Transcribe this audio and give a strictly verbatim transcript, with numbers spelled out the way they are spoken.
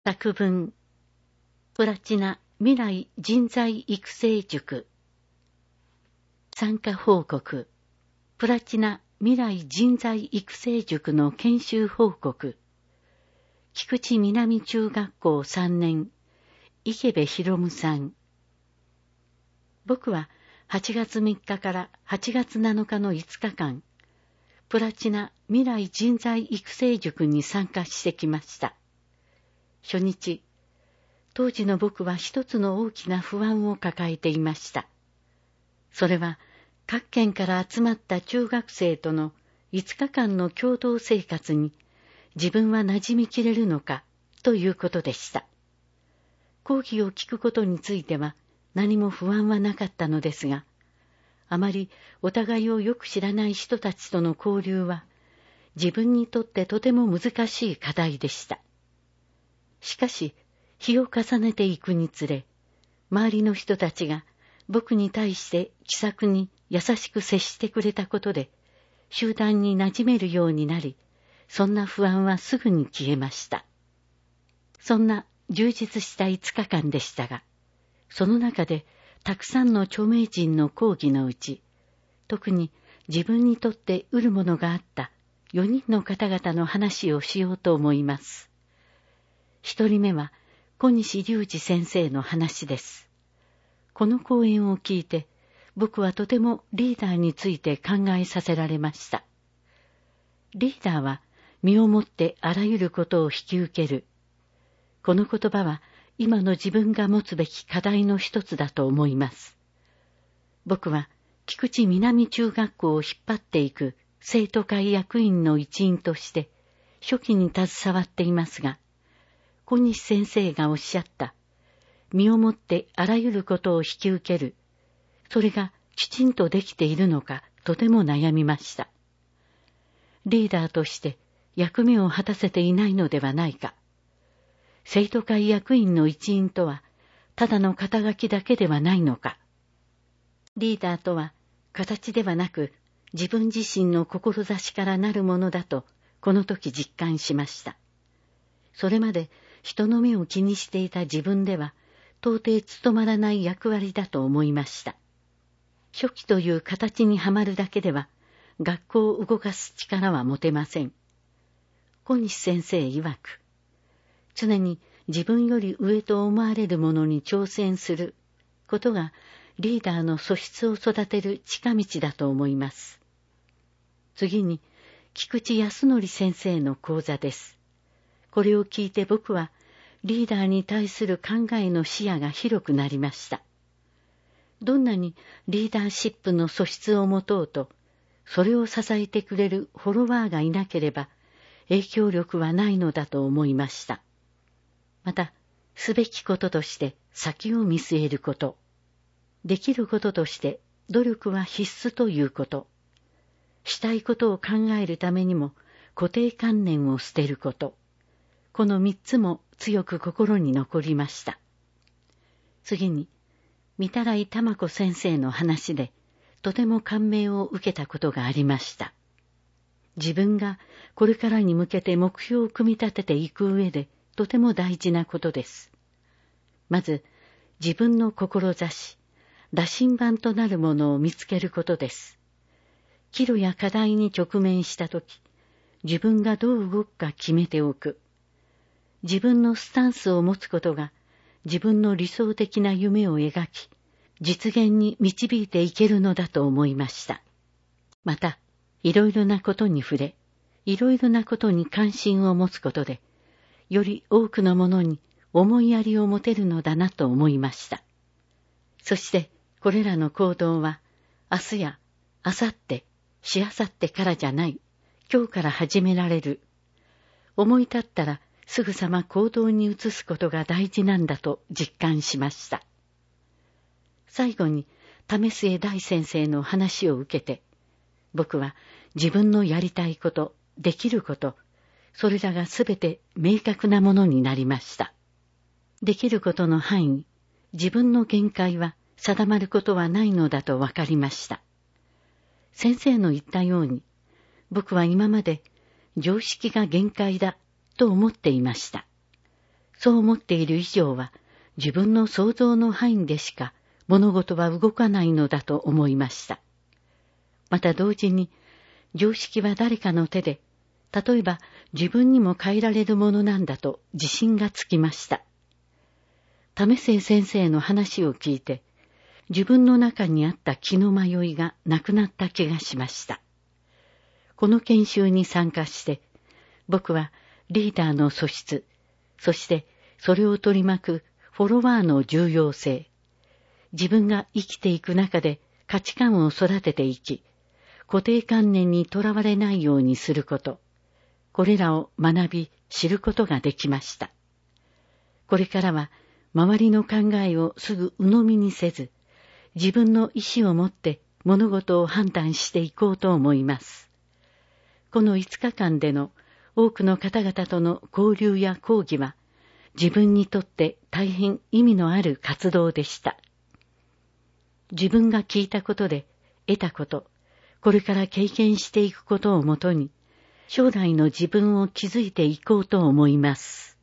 作文、プラチナ未来人材育成塾。参加報告、プラチナ未来人材育成塾の研修報告。菊池南中学校さんねん、池部博夢さん。僕ははちがつみっかからはちがつなのかのいつかかん、プラチナ未来人材育成塾に参加してきました。初日、当時の僕は一つの大きな不安を抱えていました。それは各県から集まった中学生とのいつかかんの共同生活に自分は馴染みきれるのかということでした。講義を聞くことについては何も不安はなかったのですが、あまりお互いをよく知らない人たちとの交流は自分にとってとても難しい課題でした。しかし、日を重ねていくにつれ、周りの人たちが僕に対して気さくに優しく接してくれたことで、集団に馴染めるようになり、そんな不安はすぐに消えました。そんな充実したいつかかんでしたが、その中でたくさんの著名人の講義のうち、特に自分にとって得るものがあったよにんの方々の話をしようと思います。一人目は小西隆二先生の話です。この講演を聞いて、僕はとてもリーダーについて考えさせられました。リーダーは身をもってあらゆることを引き受ける。この言葉は今の自分が持つべき課題の一つだと思います。僕は菊池南中学校を引っ張っていく生徒会役員の一員として初期に携わっていますが、小西先生がおっしゃった、身をもってあらゆることを引き受ける。それがきちんとできているのか、とても悩みました。リーダーとして役目を果たせていないのではないか。生徒会役員の一員とは、ただの肩書きだけではないのか。リーダーとは、形ではなく、自分自身の志からなるものだと、この時実感しました。それまで人の目を気にしていた自分では、到底務まらない役割だと思いました。初期という形にはまるだけでは、学校を動かす力は持てません。小西先生曰く、常に自分より上と思われるものに挑戦することが、リーダーの素質を育てる近道だと思います。次に、菊池康則先生の講座です。これを聞いて僕は、リーダーに対する考えの視野が広くなりました。どんなにリーダーシップの素質を持とうと、それを支えてくれるフォロワーがいなければ、影響力はないのだと思いました。また、すべきこととして先を見据えること、できることとして努力は必須ということ、したいことを考えるためにも固定観念を捨てること、この三つも強く心に残りました。次に、御手洗玉子先生の話で、とても感銘を受けたことがありました。自分がこれからに向けて目標を組み立てていく上で、とても大事なことです。まず、自分の志、羅針盤となるものを見つけることです。岐路や課題に直面したとき、自分がどう動くか決めておく。自分のスタンスを持つことが自分の理想的な夢を描き、実現に導いていけるのだと思いました。また、いろいろなことに触れ、いろいろなことに関心を持つことで、より多くのものに思いやりを持てるのだなと思いました。そして、これらの行動は、明日や明後日、しあさってからじゃない、今日から始められる。思い立ったら、すぐさま行動に移すことが大事なんだと実感しました。最後に、為末大先生の話を受けて、僕は自分のやりたいこと、できること、それらがすべて明確なものになりました。できることの範囲、自分の限界は定まることはないのだと分かりました。先生の言ったように、僕は今まで常識が限界だと思っていました。 そう思っている以上は、自分の想像の範囲でしか物事は動かないのだと思いました。また同時に、常識は誰かの手で、例えば自分にも変えられるものなんだと自信がつきました。為末先生の話を聞いて、自分の中にあった気の迷いがなくなった気がしました。この研修に参加して、僕はリーダーの素質、そしてそれを取り巻くフォロワーの重要性、自分が生きていく中で価値観を育てていき、固定観念にとらわれないようにすること、これらを学び知ることができました。これからは周りの考えをすぐ鵜呑みにせず、自分の意志を持って物事を判断していこうと思います。このいつかかんでの多くの方々との交流や講義は、自分にとって大変意味のある活動でした。自分が聞いたことで得たこと、これから経験していくことをもとに、将来の自分を築いていこうと思います。